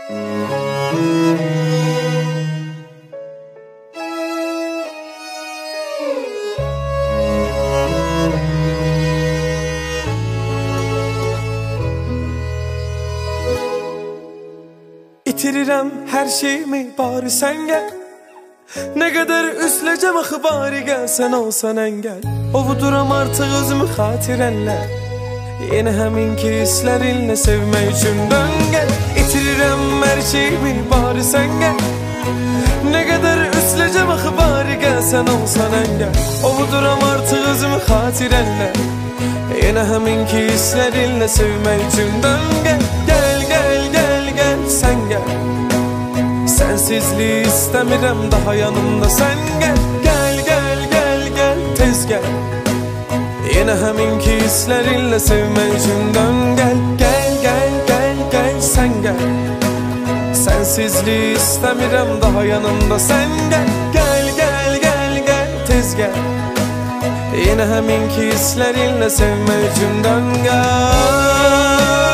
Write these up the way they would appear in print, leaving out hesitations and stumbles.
İtirirəm hər şeyimi, bari sən gəl. Nə qədər üsləcəm axı, bari gəl, sən olsan əngəl. Ovuduram artıq özümü xatirənlə, yenə həminki hisslərinlə sevmək üçün dön gəl. İtirirəm hər şeyimi, bari sən gəl. Nə qədər üsləcəm axı, bari gəl, sən olsan əngəl. Ovuduram artıq özümü xatirənlə, yenə həminki hisslərinlə sevmək üçün dön gəl. Gəl, gəl, gəl, gəl, sən gəl. Sensizliği istəmirəm daha yanımda, sən gəl. Gəl, gəl, gəl, gəl, tez gəl. Yenə həminki hisslərinlə sevmək üçün dön gəl. Gəl, gəl, gəl, gəl, sən gəl. Sensizliği istəmirəm daha yanımda, sən gəl. Gəl, gəl, gəl, gəl, tez gəl. Yenə həminki hisslərinlə sevmək üçün dön gəl.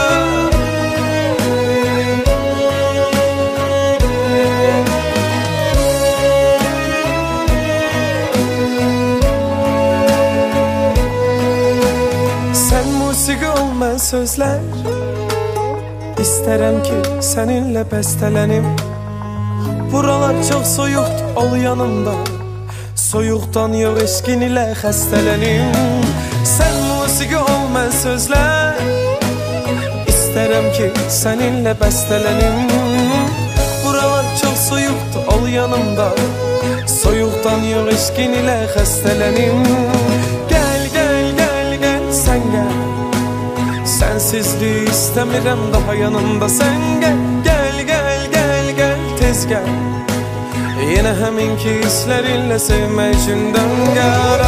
Musiqi ol, mən sözlər. İstərəm ki, səninlə bəstələnim. Buralar çox soyuqdur, ol yanımda. Soyuqdan yox, eşqin ilə xəstələnim. Sən musiqi ol, mən sözlər. İstərəm ki, səninlə bəstələnim. Buralar çox soyuqdur, ol yanımda. Soyuqdan yox, eşqin ilə xəstələnim. Gəl, gəl, gəl, gəl, sən gəl. Sensizliği istəmirəm daha yanımda, sən gəl. Gəl, gəl, gəl, gəl, tez gəl. Yenə həminki hisslərinlə sevmək üçün dön gəl.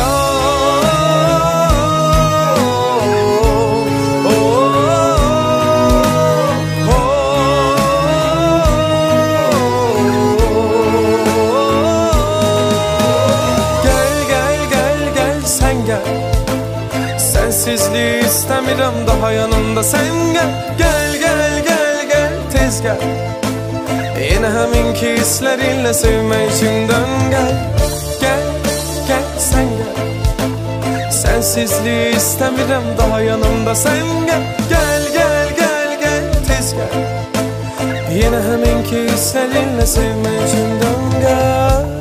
Gəl, gəl, gəl, gəl, sən gəl. Sensizliği istəmirəm daha yanımda, sən gəl. Gəl, gəl, gəl, gəl, tez gəl. Yenə həminki hisslərinlə sevmək üçün dön gəl. Gəl, gəl, sən gəl. Sensizliği istəmirəm daha yanımda, sən gəl. Gəl, gəl, gəl, gəl, tez gəl. Yenə həminki hisslərinlə sevmək üçün dön gəl.